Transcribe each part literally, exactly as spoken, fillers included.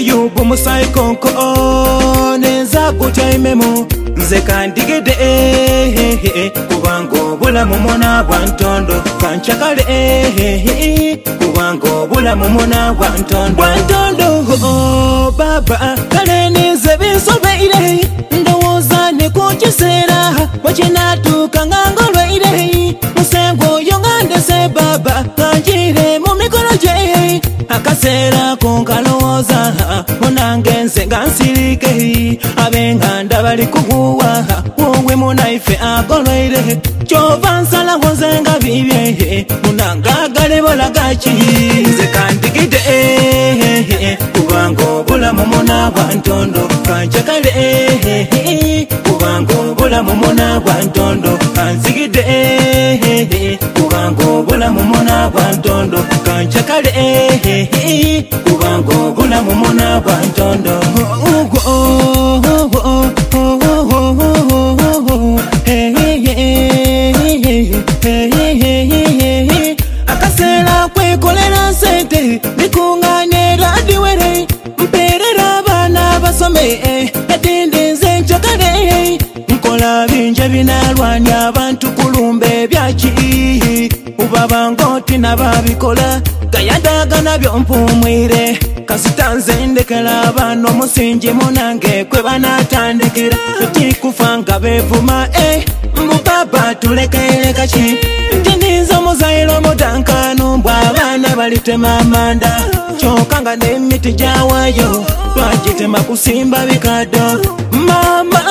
yubu musaikonko neza kutaimemo nze kandigede kubango bulamu mona bwantondo kanchakale kubango bulamu mona bwantondo bwantondo baba kale nize bisobeire ndowooza ne ku kiseera bwekinatuuka nga ngolweire musengo yongandese baba kanjire mu mikono gye akaseera konkalowooza munange nze nga nsirike ab'enganda bali kuhuwa wowe munaife agolweire kyova nsalawo nze nga bibye munanga galebolaga ki nze kandigide kubanga obulamu muna bwantondo kanjakale kubanga obulamu muna bwantondo kanzigide kubanga obulamu muna bwantondo kanjakale kubanga obulamu muna bwantondo akaseera kwekolera sente bikunganye radiwere mperera abaana basome edindize njagale nkola binje binalwanya abantu kulumba ebyaki ubabanga oti nababikola gayandagana byompumwire kasita nze ndekera abaana omusingi munange kwe banatandikira tetikufa nga bevuma mubaba tulekereka ki ntininza omuzaire omutankano mbw abaana balitema amanda kyokka nga n'emiti gyawayo twagitema kusimba bikaddo mama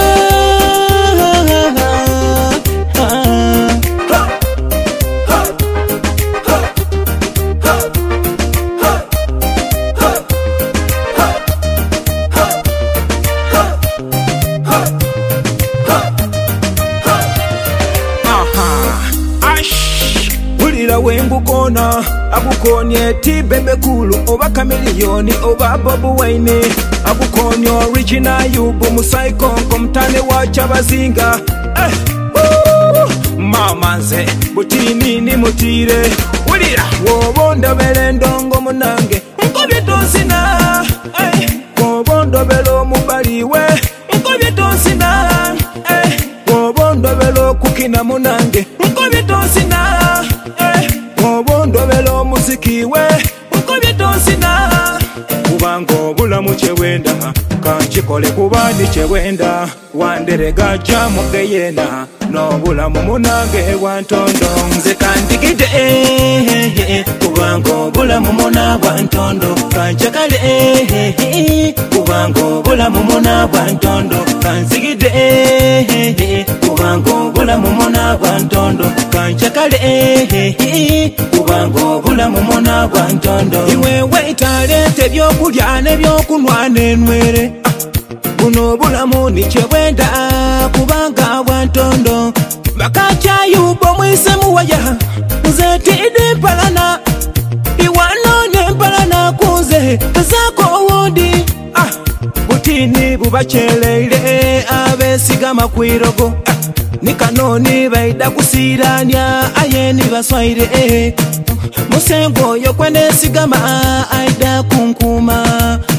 wengukona akukonye tibembe kulu oba kamiliyoni oba Bobi Wine akukonye original yubu musaikonko mtane wacha bazinga eh, mama nze butinini mutire wulira wobondobele ndongo munange nkobye tonsina eh, wobondobele omubaliwe nkobye tonsina eh, wobondobele okukina munange nkobye tonsina obondobela omuziki we nkobye tonsina kubanga obulamu kyewenda kankikole kubandi kyewenda wanderega kyamugeyena n'obulamu munange bwantondo nze kandigide kubanga obulamu muna bwantondo kanjakale kubanga obulamu muna bwantondo kanzigide kubanga obulamu muna bwantondo kanjakale kubanga obulamu muna bwantondo iwe weitalete byokulya nebyokunwa nenwere buno obulamu nikyebwenda kubanga bwantondo bakakyayuba omwisemu waya nze tidi mpalana iwano nempalana kunze tezako owundi ah, butini bubakyeleire abesigama kwirogo ah, nikanoni baida kusiranya ayeni baswaire eh, musengo yo kwenesigama aida kunkuma